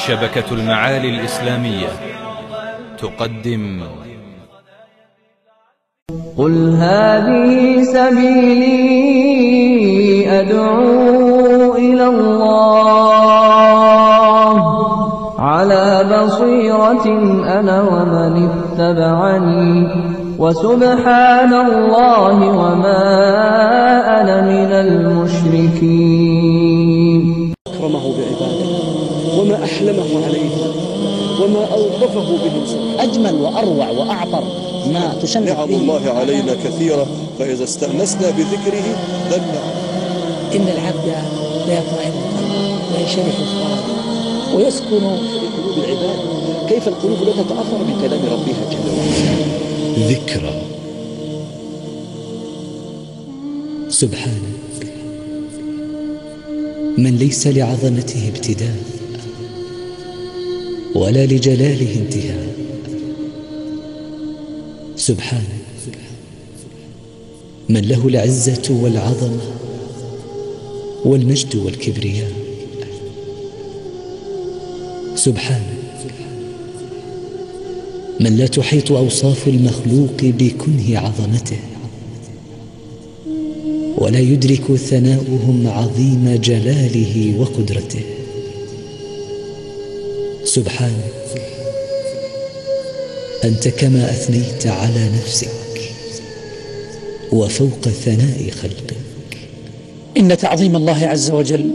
شبكة المعالي الإسلامية تقدم قل هذه سبيلي أدعو إلى الله على بصيرة أنا ومن اتبعني وسبحان الله وما أنا من المشركين. أكرمه بعباده وما أحلمه عليه وما ألطفه بهم. أجمل وأروع وأعطر ما تشنف نعم الله علينا كثيرة، فإذا استأنسنا بذكره دلنا. إن العبد لا يطمئن وينشرح الصدر ويسكن في قلوب العباد. كيف القلوب لا تتأثر بكلام ربها جل وعلا؟ ذكرى. سبحانه من ليس لعظمته ابتداء ولا لجلاله انتهاء. سبحانه من له العزة والعظمة والمجد والكبرياء. سبحانه من لا تحيط أوصاف المخلوق بكنه عظمته ولا يدرك ثناؤهم عظيم جلاله وقدرته. سبحانه أنت كما أثنيت على نفسك وفوق ثناء خلقك. إن تعظيم الله عز وجل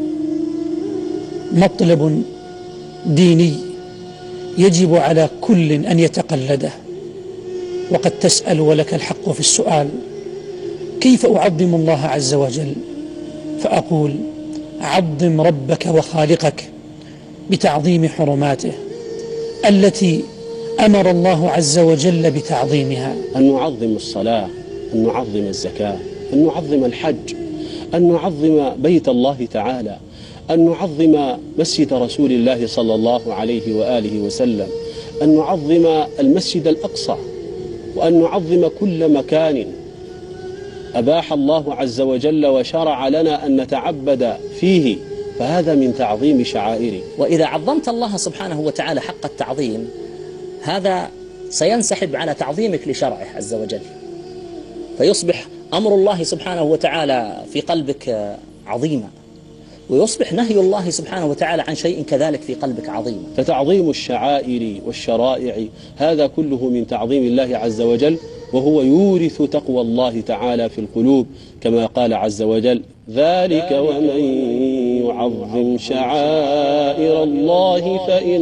مطلب ديني يجب على كل أن يتقلده. وقد تسأل ولك الحق في السؤال: كيف أعظم الله عز وجل؟ فأقول: عظم ربك وخالقك بتعظيم حرماته التي أمر الله عز وجل بتعظيمها. أن نعظم الصلاة، أن نعظم الزكاة، أن نعظم الحج، أن نعظم بيت الله تعالى، أن نعظم مسجد رسول الله صلى الله عليه وآله وسلم، أن نعظم المسجد الأقصى، وأن نعظم كل مكان أباح الله عز وجل وشرع لنا أن نتعبد فيه، فهذا من تعظيم شعائره. وإذا عظمت الله سبحانه وتعالى حق التعظيم، هذا سينسحب على تعظيمك لشرعه عز وجل، فيصبح أمر الله سبحانه وتعالى في قلبك عظيما، ويصبح نهي الله سبحانه وتعالى عن شيء كذلك في قلبك عظيما. فتعظيم الشعائر والشرائع هذا كله من تعظيم الله عز وجل، وهو يورث تقوى الله تعالى في القلوب، كما قال عز وجل: ذلك ومن يعظم شعائر الله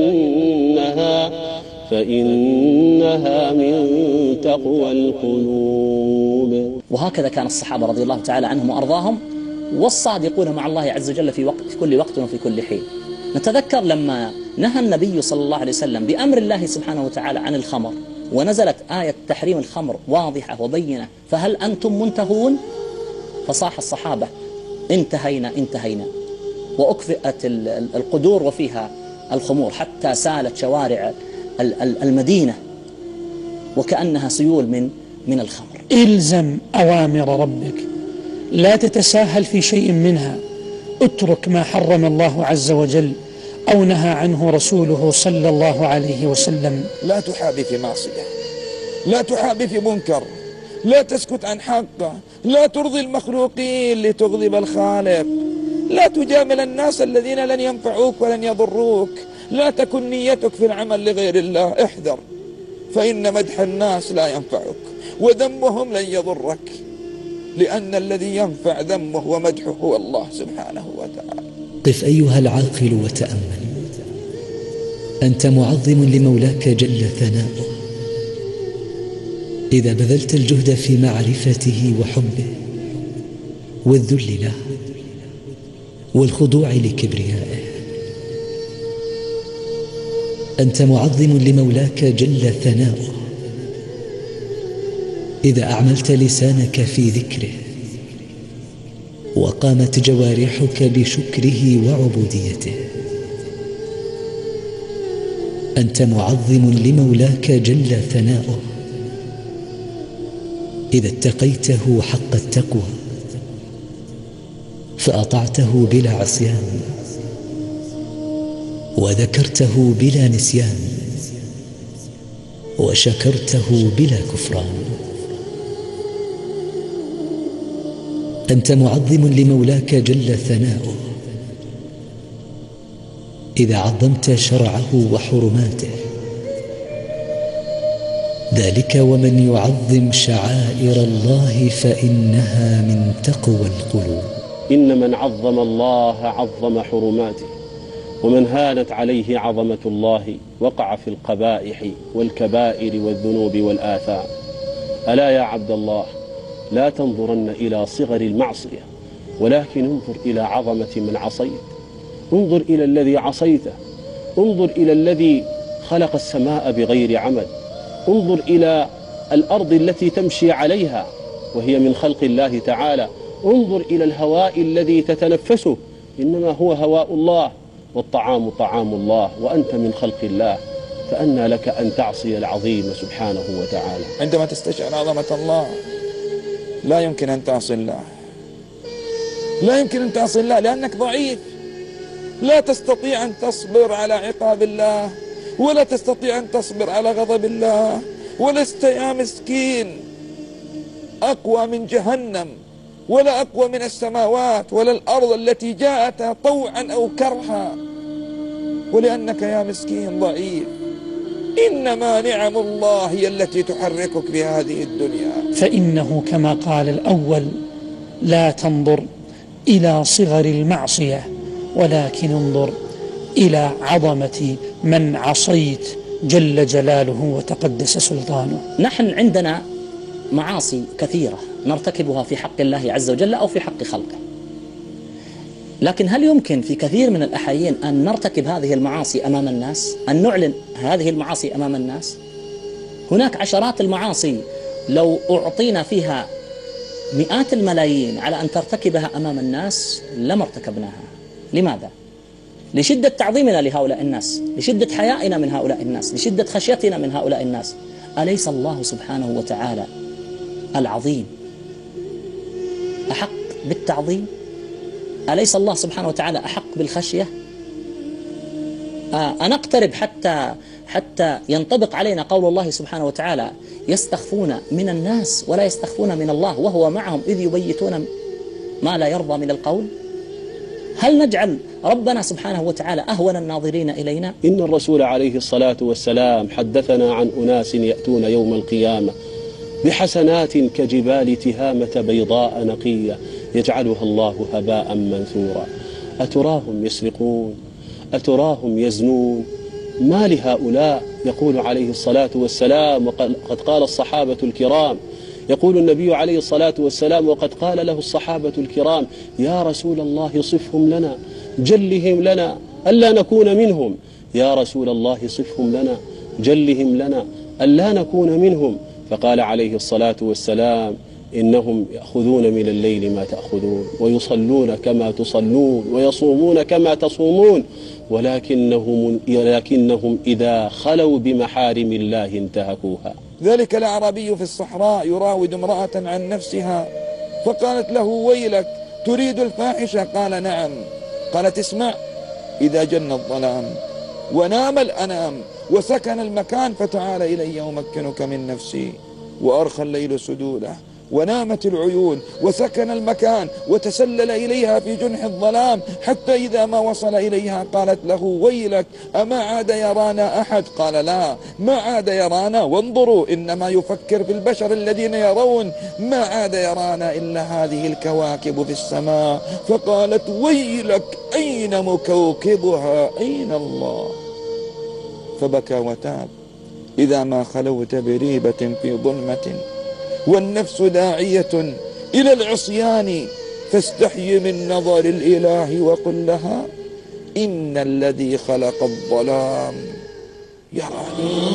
فإنها من تقوى القلوب. وهكذا كان الصحابة رضي الله تعالى عنهم وأرضاهم والصادقون مع الله عز وجل في كل وقت وفي كل حين. نتذكر لما نهى النبي صلى الله عليه وسلم بأمر الله سبحانه وتعالى عن الخمر، ونزلت آية تحريم الخمر واضحة وبينة: فهل أنتم منتهون؟ فصاح الصحابة: انتهينا انتهينا. وأكفئت القدور وفيها الخمور حتى سالت شوارع المدينة وكأنها سيول من الخمر. إلزم أوامر ربك، لا تتساهل في شيء منها، اترك ما حرم الله عز وجل أو نهى عنه رسوله صلى الله عليه وسلم. لا تحابي في معصية، لا تحابي في منكر، لا تسكت عن حقه، لا ترضي المخلوقين لتغضب الخالق، لا تجامل الناس الذين لن ينفعوك ولن يضروك، لا تكن نيتك في العمل لغير الله. احذر، فإن مدح الناس لا ينفعك وذمهم لن يضرك، لأن الذي ينفع ذمه ومدحه هو الله سبحانه وتعالى. قف أيها العاقل وتأمل، أنت معظم لمولاك جل ثناؤه إذا بذلت الجهد في معرفته وحبه والذل له والخضوع لكبريائه. أنت معظم لمولاك جل ثناؤه إذا أعملت لسانك في ذكره وقامت جوارحك بشكره وعبوديته. أنت معظم لمولاك جل ثناؤه إذا اتقيته حق التقوى فأطعته بلا عصيان وذكرته بلا نسيان وشكرته بلا كفران. أنت معظم لمولاك جل ثناؤه إذا عظمت شرعه وحرماته، ذلك ومن يعظم شعائر الله فإنها من تقوى القلوب. إن من عظم الله عظم حرماته، ومن هانت عليه عظمة الله وقع في القبائح والكبائر والذنوب والآثام. ألا يا عبد الله، لا تنظرن إلى صغر المعصية، ولكن انظر إلى عظمة من عصيت. انظر إلى الذي عصيته، انظر إلى الذي خلق السماء بغير عمد، انظر إلى الأرض التي تمشي عليها وهي من خلق الله تعالى، انظر إلى الهواء الذي تتنفسه إنما هو هواء الله، والطعام طعام الله، وأنت من خلق الله، فأنى لك أن تعصي العظيم سبحانه وتعالى. عندما تستشعر عظمة الله لا يمكن أن تعصي الله، لا يمكن أن تعصي الله، لأنك ضعيف، لا تستطيع أن تصبر على عقاب الله، ولا تستطيع أن تصبر على غضب الله، ولست يا مسكين أقوى من جهنم، ولا أقوى من السماوات ولا الأرض التي جاءت طوعا أو كرها، ولأنك يا مسكين ضعيف. إنما نعم الله هي التي تحركك بهذه الدنيا. فإنه كما قال الأول لا تنظر إلى صغر المعصية، ولكن انظر إلى عظمة من عصيت جل جلاله وتقدس سلطانه. نحن عندنا معاصي كثيرة نرتكبها في حق الله عز وجل أو في حق خلقه، لكن هل يمكن في كثير من الأحيان أن نرتكب هذه المعاصي أمام الناس، أن نعلن هذه المعاصي أمام الناس؟ هناك عشرات المعاصي لو أعطينا فيها مئات الملايين على أن ترتكبها أمام الناس لما ارتكبناها. لماذا؟ لشدة تعظيمنا لهؤلاء الناس، لشدة حيائنا من هؤلاء الناس، لشدة خشيتنا من هؤلاء الناس. أليس الله سبحانه وتعالى العظيم أحق بالتعظيم؟ أليس الله سبحانه وتعالى أحق بالخشية؟ أنقترب حتى ينطبق علينا قول الله سبحانه وتعالى يستخفون من الناس ولا يستخفون من الله وهو معهم إذ يبيتون ما لا يرضى من القول. هل نجعل ربنا سبحانه وتعالى أهون الناظرين إلينا؟ إن الرسول عليه الصلاة والسلام حدثنا عن أناس يأتون يوم القيامة بحسنات كجبال تهامة بيضاء نقية يجعلها الله هباء منثورا. أتراهم يسرقون؟ أتراهم يزنون؟ ما لهؤلاء؟ يقول عليه الصلاة والسلام، وقد قال الصحابة الكرام، يقول النبي عليه الصلاة والسلام وقد قال له الصحابة الكرام: يا رسول الله صفهم لنا، جلهم لنا ألا نكون منهم. يا رسول الله صفهم لنا، جلهم لنا ألا نكون منهم. فقال عليه الصلاة والسلام: إنهم يأخذون من الليل ما تأخذون، ويصلون كما تصلون، ويصومون كما تصومون، ولكنهم إذا خلوا بمحارم الله انتهكوها. ذلك الأعرابي في الصحراء يراود امرأة عن نفسها، فقالت له: ويلك تريد الفاحشة؟ قال: نعم. قالت: اسمع، إذا جن الظلام ونام الأنام وسكن المكان فتعال إلي أمكنك من نفسي، وأرخى الليل سدوده ونامت العيون وسكن المكان وتسلل إليها في جنح الظلام، حتى إذا ما وصل إليها قالت له: ويلك أما عاد يرانا أحد؟ قال: لا، ما عاد يرانا، وانظروا إنما يفكر في البشر الذين يرون، ما عاد يرانا إلا هذه الكواكب في السماء. فقالت: ويلك أين مكوكبها؟ أين الله؟ فبكى وتاب: إذا ما خلوت بريبة في ظلمة والنفس داعية إلى العصيان فاستحي من نظر الإله وقل لها: إن الذي خلق الظلام يراني.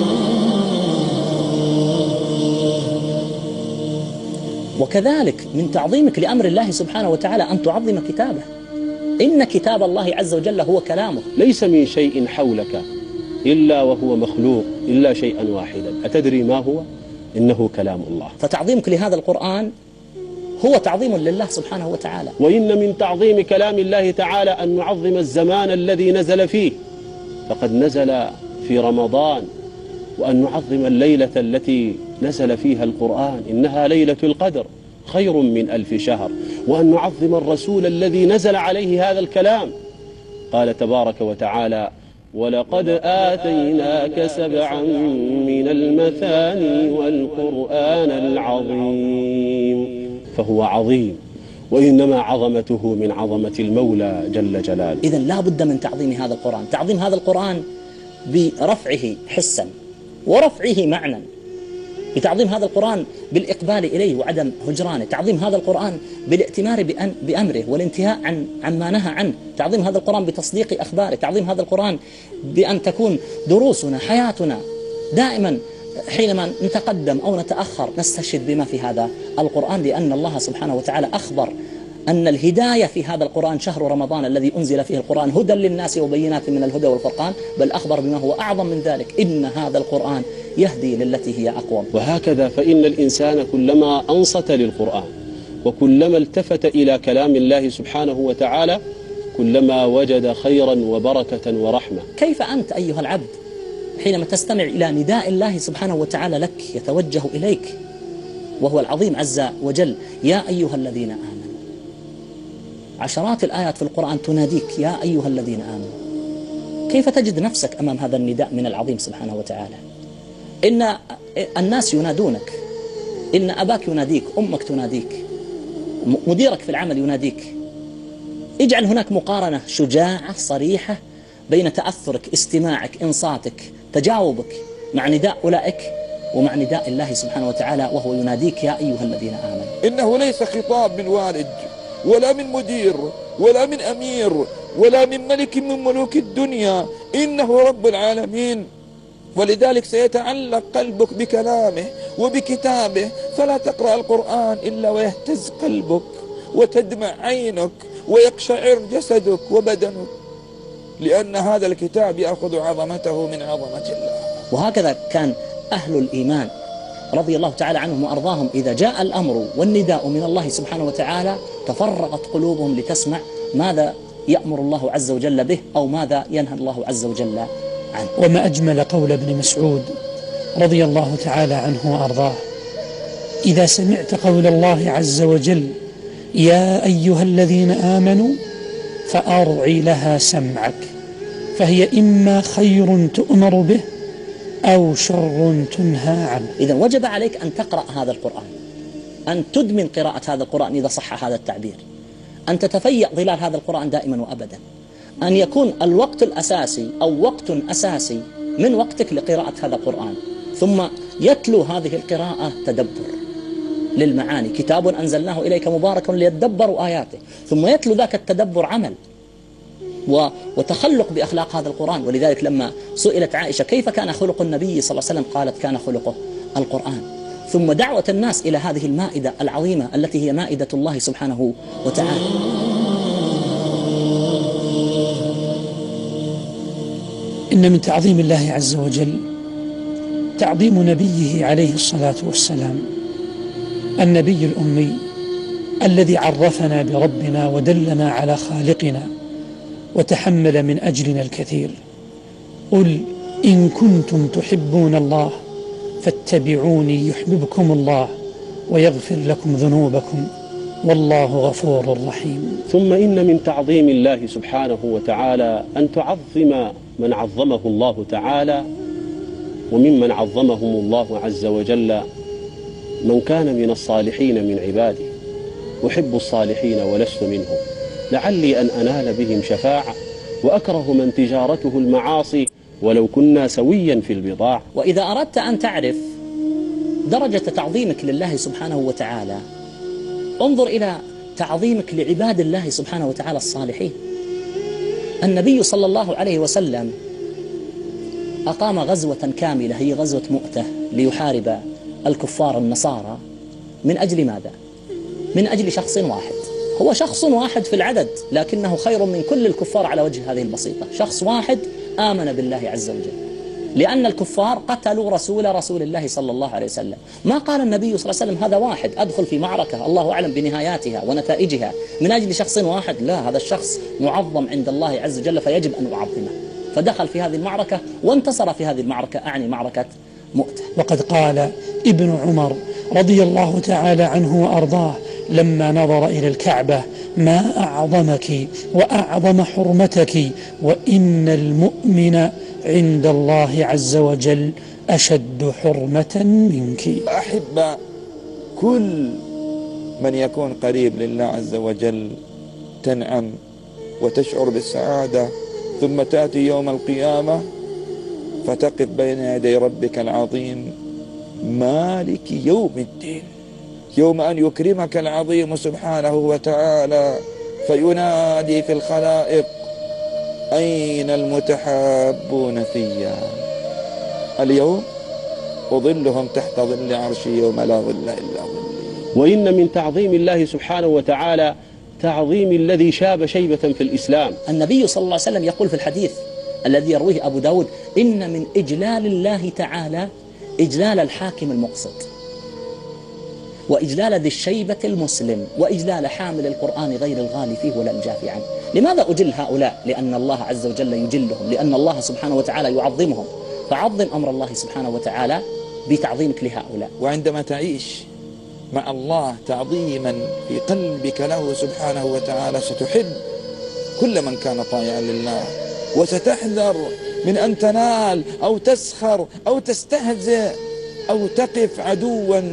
وكذلك من تعظيمك لأمر الله سبحانه وتعالى أن تعظم كتابه. إن كتاب الله عز وجل هو كلامه. ليس من شيء حولك إلا وهو مخلوق إلا شيئا واحدا. أتدري ما هو؟ إنه كلام الله. فتعظيمك لهذا القرآن هو تعظيم لله سبحانه وتعالى. وإن من تعظيم كلام الله تعالى أن نعظم الزمان الذي نزل فيه، فقد نزل في رمضان، وأن نعظم الليلة التي نزل فيها القرآن، إنها ليلة القدر خير من 1000 شهر، وأن نعظم الرسول الذي نزل عليه هذا الكلام. قال تبارك وتعالى: ولقد آتيناك 7 من المثاني والقرآن العظيم. فهو عظيم، وإنما عظمته من عظمة المولى جل جلاله. إذن لا بد من تعظيم هذا القرآن، تعظيم هذا القرآن برفعه حسا ورفعه معنى، بتعظيم هذا القرآن بالإقبال إليه وعدم هجرانه، تعظيم هذا القرآن بالائتمار بأمره والانتهاء عن ما نهى عنه، تعظيم هذا القرآن بتصديق أخباره، تعظيم هذا القرآن بأن تكون دروسنا حياتنا دائما حينما نتقدم أو نتأخر نستشهد بما في هذا القرآن، لأن الله سبحانه وتعالى أخبر أن الهداية في هذا القرآن شهر رمضان الذي أنزل فيه القرآن هدى للناس وبينات من الهدى والفرقان، بل أخبر بما هو أعظم من ذلك: إن هذا القرآن يهدي للتي هي أقوم. وهكذا فإن الإنسان كلما أنصت للقرآن وكلما التفت إلى كلام الله سبحانه وتعالى كلما وجد خيرا وبركة ورحمة. كيف أنت أيها العبد حينما تستمع إلى نداء الله سبحانه وتعالى لك يتوجه إليك وهو العظيم عز وجل: يا أيها الذين آمنوا. عشرات الآيات في القرآن تناديك يا أيها الذين آمنوا. كيف تجد نفسك أمام هذا النداء من العظيم سبحانه وتعالى؟ إن الناس ينادونك، إن أباك يناديك، أمك تناديك، مديرك في العمل يناديك. اجعل هناك مقارنة شجاعة صريحة بين تأثرك، استماعك، إنصاتك، تجاوبك مع نداء أولئك ومع نداء الله سبحانه وتعالى وهو يناديك يا أيها الذين آمنوا. إنه ليس خطاب من والد ولا من مدير ولا من أمير ولا من ملك من ملوك الدنيا، إنه رب العالمين، ولذلك سيتعلق قلبك بكلامه وبكتابه، فلا تقرأ القرآن إلا ويهتز قلبك وتدمع عينك ويقشعر جسدك وبدنك، لأن هذا الكتاب يأخذ عظمته من عظمة الله. وهكذا كان أهل الإيمان رضي الله تعالى عنهم وأرضاهم إذا جاء الأمر والنداء من الله سبحانه وتعالى تفرغت قلوبهم لتسمع ماذا يأمر الله عز وجل به أو ماذا ينهى الله عز وجل عنه. وما أجمل قول ابن مسعود رضي الله تعالى عنه وأرضاه: إذا سمعت قول الله عز وجل يا أيها الذين آمنوا فأرعي لها سمعك، فهي إما خير تؤمر به أو شر تنهى عنه. إذن وجب عليك أن تقرأ هذا القرآن، أن تدمن قراءة هذا القرآن إذا صح هذا التعبير، أن تتفيأ ظلال هذا القرآن دائما وأبدا، أن يكون الوقت الأساسي أو وقت أساسي من وقتك لقراءة هذا القرآن، ثم يتلو هذه القراءة تدبر للمعاني، كتاب أنزلناه إليك مبارك ليدبروا آياته، ثم يتلو ذاك التدبر عمل وتخلق بأخلاق هذا القرآن. ولذلك لما سئلت عائشة كيف كان خلق النبي صلى الله عليه وسلم قالت كان خلقه القرآن. ثم دعوة الناس إلى هذه المائدة العظيمة التي هي مائدة الله سبحانه وتعالى. إن من تعظيم الله عز وجل تعظيم نبيه عليه الصلاة والسلام، النبي الأمي الذي عرفنا بربنا ودلنا على خالقنا وتحمل من أجلنا الكثير. قل إن كنتم تحبون الله فاتبعوني يحببكم الله ويغفر لكم ذنوبكم والله غفور رحيم. ثم إن من تعظيم الله سبحانه وتعالى أن تعظم من عظمه الله تعالى، وممن عظمهم الله عز وجل من كان من الصالحين من عباده. أحب الصالحين ولست منهم، لعلي أن أنال بهم شفاعة، وأكره من تجارته المعاصي ولو كنا سويا في البضاعة. وإذا أردت أن تعرف درجة تعظيمك لله سبحانه وتعالى انظر إلى تعظيمك لعباد الله سبحانه وتعالى الصالحين. النبي صلى الله عليه وسلم أقام غزوة كاملة هي غزوة مؤتة ليحارب الكفار النصارى. من أجل ماذا؟ من أجل شخص واحد، هو شخص واحد في العدد لكنه خير من كل الكفار على وجه هذه البسيطة. شخص واحد آمن بالله عز وجل، لأن الكفار قتلوا رسول الله صلى الله عليه وسلم. ما قال النبي صلى الله عليه وسلم هذا واحد أدخل في معركة الله أعلم بنهاياتها ونتائجها من أجل شخص واحد، لا، هذا الشخص معظم عند الله عز وجل فيجب أن أعظمه. فدخل في هذه المعركة وانتصر في هذه المعركة، أعني معركة مؤتة. وقد قال ابن عمر رضي الله تعالى عنه وأرضاه لما نظر إلى الكعبة: ما أعظمك وأعظم حرمتك، وإن المؤمن عند الله عز وجل أشد حرمة منك. أحب كل من يكون قريب لله عز وجل تنعم وتشعر بالسعادة، ثم تأتي يوم القيامة فتقف بين يدي ربك العظيم مالك يوم الدين، يوم أن يكرمك العظيم سبحانه وتعالى فينادي في الخلائق: أين المتحابون فيا؟ اليوم أظلهم تحت ظل عرشي يوم لا ظل إلا ظلي. وإن من تعظيم الله سبحانه وتعالى تعظيم الذي شاب شيبة في الإسلام. النبي صلى الله عليه وسلم يقول في الحديث الذي يرويه أبو داود: إن من إجلال الله تعالى إجلال الحاكم المقسط، وإجلال ذي الشيبة المسلم، وإجلال حامل القرآن غير الغالي فيه ولا الجافي عنه. لماذا أجل هؤلاء؟ لأن الله عز وجل يجلهم، لأن الله سبحانه وتعالى يعظمهم. فعظم أمر الله سبحانه وتعالى بتعظيمك لهؤلاء. وعندما تعيش مع الله تعظيما في قلبك له سبحانه وتعالى ستحب كل من كان طائعا لله، وستحذر من أن تنال أو تسخر أو تستهزئ أو تقف عدوا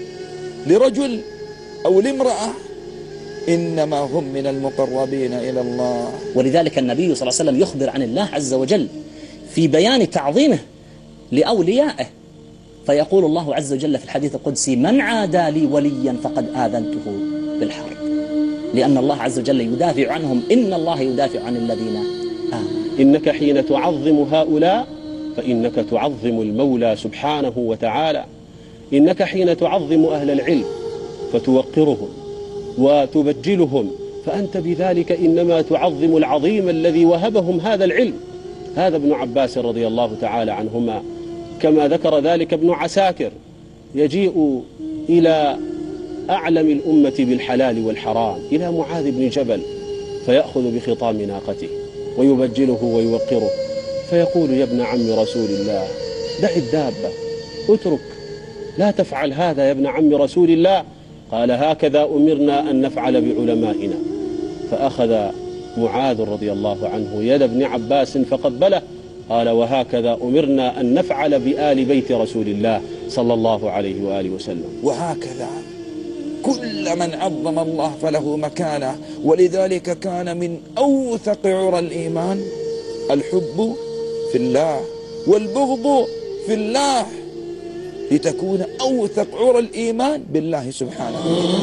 لرجل أو لامرأة، إنما هم من المقربين إلى الله. ولذلك النبي صلى الله عليه وسلم يخبر عن الله عز وجل في بيان تعظيمه لأوليائه، فيقول الله عز وجل في الحديث القدسي: من عادى لي وليا فقد آذنته بالحرب، لأن الله عز وجل يدافع عنهم. إن الله يدافع عن الذين آمنوا. إنك حين تعظم هؤلاء فإنك تعظم المولى سبحانه وتعالى. إنك حين تعظم أهل العلم فتوقرهم وتبجلهم، فأنت بذلك إنما تعظم العظيم الذي وهبهم هذا العلم. هذا ابن عباس رضي الله تعالى عنهما، كما ذكر ذلك ابن عساكر، يجيء إلى أعلم الأمة بالحلال والحرام، إلى معاذ بن جبل، فيأخذ بخطام ناقته ويبجله ويوقره، فيقول: يا ابن عم رسول الله دع الدابة، اترك، لا تفعل هذا يا ابن عم رسول الله. قال: هكذا أمرنا أن نفعل بعلمائنا. فأخذ معاذ رضي الله عنه يد ابن عباس فقبله، قال: وهكذا أمرنا أن نفعل بآل بيت رسول الله صلى الله عليه وآله وسلم. وهكذا كل من عظم الله فله مكانة. ولذلك كان من أوثق عرى الإيمان الحب في الله والبغض في الله، لتكون أوثق عرى الإيمان بالله سبحانه.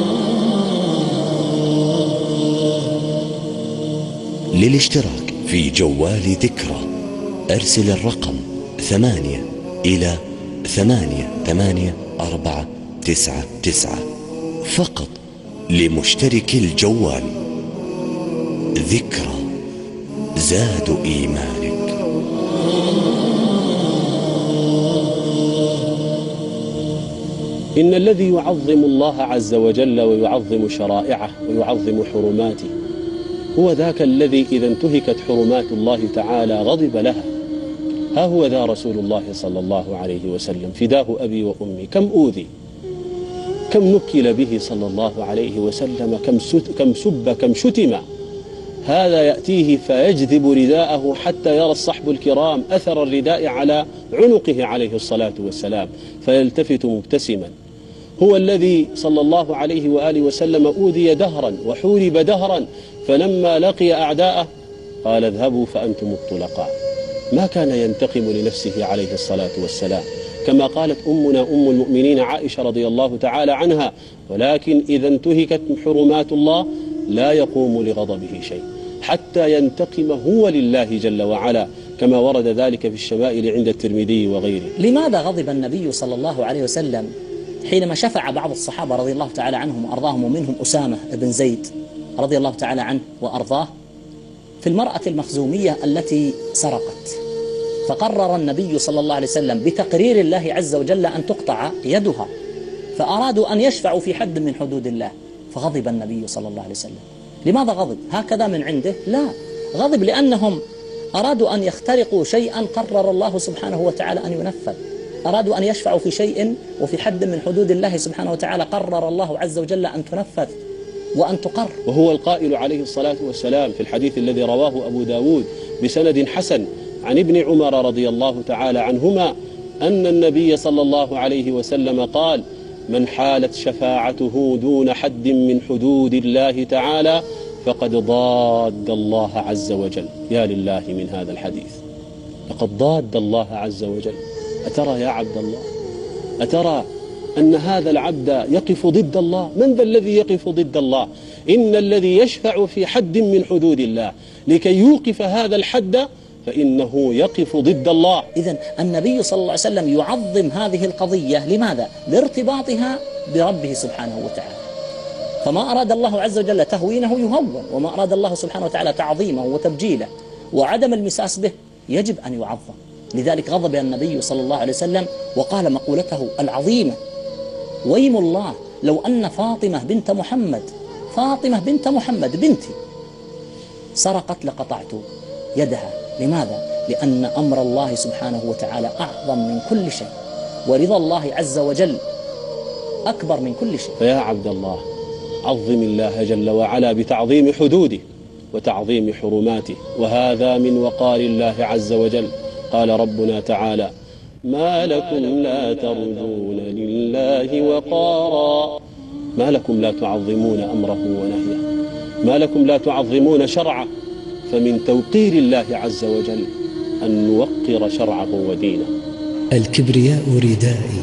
للاشتراك في جوال ذكرى أرسل الرقم 8 إلى 8849 فقط لمشترك الجوال. ذكرى زاد إيمانك. إن الذي يعظم الله عز وجل ويعظم شرائعه ويعظم حرماته هو ذاك الذي إذا انتهكت حرمات الله تعالى غضب لها. ها هو ذا رسول الله صلى الله عليه وسلم فداه أبي وأمي، كم أوذي، كم نكل به صلى الله عليه وسلم، كم سب، كم شتم. هذا يأتيه فيجذب رداءه حتى يرى الصحب الكرام أثر الرداء على عنقه عليه الصلاة والسلام، فيلتفت مبتسما. هو الذي صلى الله عليه وآله وسلم أوذي دهرا وحورب دهرا، فلما لقي أعداءه قال: اذهبوا فأنتم الطلقاء. ما كان ينتقم لنفسه عليه الصلاة والسلام، كما قالت أمنا أم المؤمنين عائشة رضي الله تعالى عنها: ولكن إذا انتهكت حرمات الله لا يقوم لغضبه شيء حتى ينتقم هو لله جل وعلا، كما ورد ذلك في الشمائل عند الترمذي وغيره. لماذا غضب النبي صلى الله عليه وسلم حينما شفع بعض الصحابة رضي الله تعالى عنهم وأرضاهم، ومنهم أسامة بن زيد رضي الله تعالى عنه وأرضاه، في المرأة المخزومية التي سرقت؟ فقرر النبي صلى الله عليه وسلم بتقرير الله عز وجل أن تقطع يدها، فأرادوا أن يشفعوا في حد من حدود الله، فغضب النبي صلى الله عليه وسلم. لماذا غضب؟ هكذا من عنده؟ لا، غضب لأنهم أرادوا أن يخترقوا شيئا قرر الله سبحانه وتعالى أن ينفذ، أرادوا أن يشفعوا في شيء وفي حد من حدود الله سبحانه وتعالى قرر الله عز وجل أن تنفذ وأن تقر. وهو القائل عليه الصلاة والسلام في الحديث الذي رواه أبو داود بسند حسن عن ابن عمر رضي الله تعالى عنهما أن النبي صلى الله عليه وسلم قال: من حالت شفاعته دون حد من حدود الله تعالى فقد ضاد الله عز وجل. يا لله من هذا الحديث، لقد ضاد الله عز وجل. أترى يا عبد الله، أترى أن هذا العبد يقف ضد الله؟ من ذا الذي يقف ضد الله؟ إن الذي يشفع في حد من حدود الله لكي يوقف هذا الحد فإنه يقف ضد الله. إذن النبي صلى الله عليه وسلم يعظم هذه القضية. لماذا؟ لارتباطها بربه سبحانه وتعالى. فما أراد الله عز وجل تهوينه يهون، وما أراد الله سبحانه وتعالى تعظيمه وتبجيله وعدم المساس به يجب أن يعظم. لذلك غضب النبي صلى الله عليه وسلم وقال مقولته العظيمة: ويم الله لو أن فاطمة بنت محمد بنتي سرقت لقطعت يدها. لماذا؟ لأن أمر الله سبحانه وتعالى أعظم من كل شيء، ورضا الله عز وجل أكبر من كل شيء. فيا عبد الله، عظم الله جل وعلا بتعظيم حدوده وتعظيم حرماته، وهذا من وقار الله عز وجل. قال ربنا تعالى: ما لكم لا ترجون لله وقارا. ما لكم لا تعظمون أمره ونهيه، ما لكم لا تعظمون شرعه. فمن توقير الله عز وجل أن نوقر شرعه ودينه. الكبرياء ردائي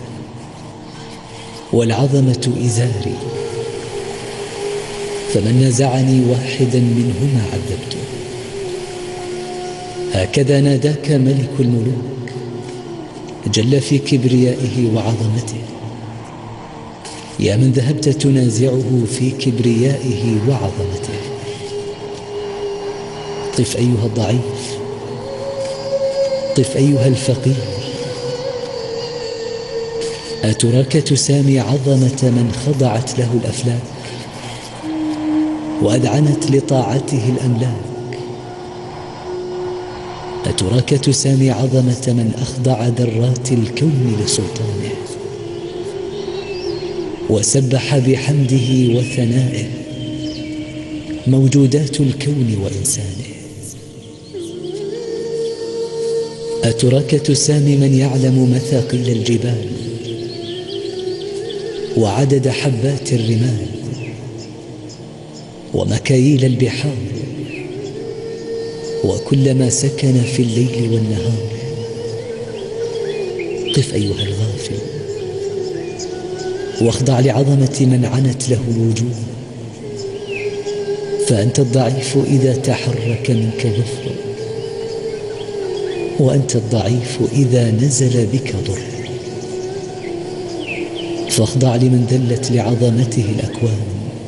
والعظمة إزاري، فمن نزعني واحدا منهما عذبته. هكذا ناداك ملك الملوك جل في كبريائه وعظمته، يا من ذهبت تنازعه في كبريائه وعظمته. قف أيها الضعيف، قف أيها الفقير. أتراك تسامي عظمة من خضعت له الأفلاك وأذعنت لطاعته الأملاك؟ أتراك تسامي عظمة من أخضع ذرات الكون لسلطانه وسبح بحمده وثنائه موجودات الكون وإنسانه؟ أتراك تسامي من يعلم مثاقيل الجبال وعدد حبات الرمال ومكاييل البحار وكل ما سكن في الليل والنهار؟ قف أيها الغافل واخضع لعظمة من عنت له الوجوه، فأنت الضعيف إذا تحرك منك ظفر، وأنت الضعيف إذا نزل بك ضر. فاخضع لمن ذلت لعظمته الأكوان،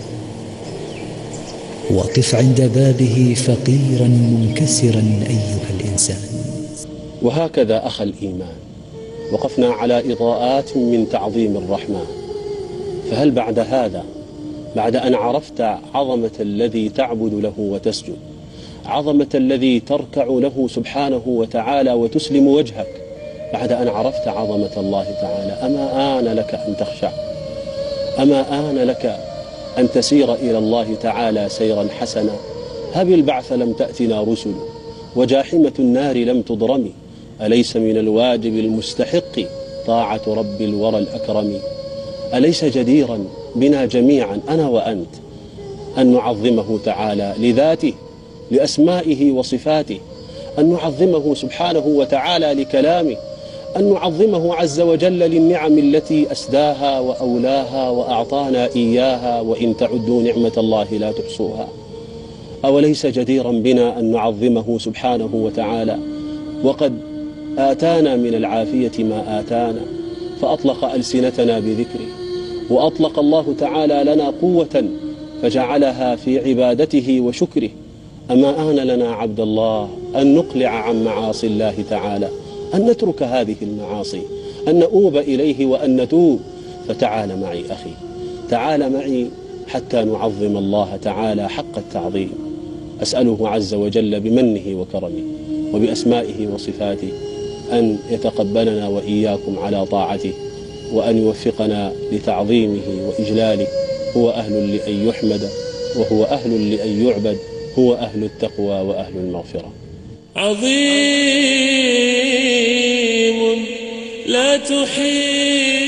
وقف عند بابه فقيرا منكسرا أيها الإنسان. وهكذا أخ الإيمان وقفنا على إضاءات من تعظيم الرحمن. فهل بعد هذا، بعد أن عرفت عظمة الذي تعبد له وتسجد، عظمة الذي تركع له سبحانه وتعالى وتسلم وجهك، بعد أن عرفت عظمة الله تعالى، أما آن لك أن تخشع؟ أما آن لك أن تسير إلى الله تعالى سيرا حسنا؟ هب البعث لم تأتنا رسل، وجاحمة النار لم تضرم. أليس من الواجب المستحق طاعة رب الورى الأكرم؟ أليس جديرا بنا جميعا أنا وأنت أن نعظمه تعالى لذاته، لأسمائه وصفاته، أن نعظمه سبحانه وتعالى لكلامه، أن نعظمه عز وجل للنعم التي أسداها وأولاها وأعطانا إياها، وإن تعدوا نعمة الله لا تحصوها. أوليس جديرا بنا أن نعظمه سبحانه وتعالى وقد آتانا من العافية ما آتانا، فأطلق ألسنتنا بذكره، وأطلق الله تعالى لنا قوة فجعلها في عبادته وشكره. أما آن لنا عبد الله أن نقلع عن معاصي الله تعالى، أن نترك هذه المعاصي، أن نؤوب إليه وأن نتوب. فتعال معي أخي، تعال معي حتى نعظم الله تعالى حق التعظيم. أسأله عز وجل بمنه وكرمه وبأسمائه وصفاته أن يتقبلنا وإياكم على طاعته، وأن يوفقنا لتعظيمه وإجلاله. هو أهل لأن يحمد، وهو أهل لأن يعبد، هو أهل التقوى وأهل المغفرة. عظيم لا تحيط